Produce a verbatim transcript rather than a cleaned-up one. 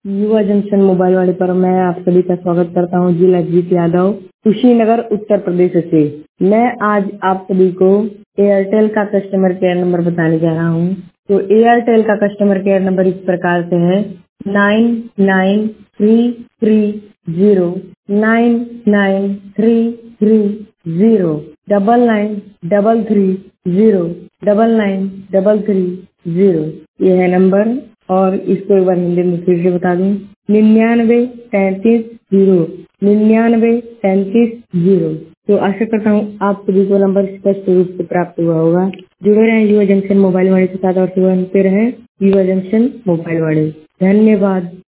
युवा junction mobile वाले पर मैं आप सभी का स्वागत करता हूं। जिला जीत यादव, कुशीनगर, उत्तर प्रदेश से। मैं आज आप सभी को एयरटेल का कस्टमर केयर नंबर बताने जा रहा हूं। तो एयरटेल का कस्टमर केयर नंबर इस प्रकार से है nine nine three three zero nine nine three three zero double nine double three zero double nine double three zero ये है नंबर। और इसको एक बार हिंदी में फिर से बता दूं, निन्यानवे तैंतीस जीरो निन्यानवे तैंतीस जीरो। तो आशा करता हूँ आप सभी को नंबर स्पष्ट रूप से प्राप्त हुआ होगा। जुड़े रहें युवा जंक्शन मोबाइल वाले के साथ और सुनते रहें युवा जंक्शन मोबाइल वाले। धन्यवाद।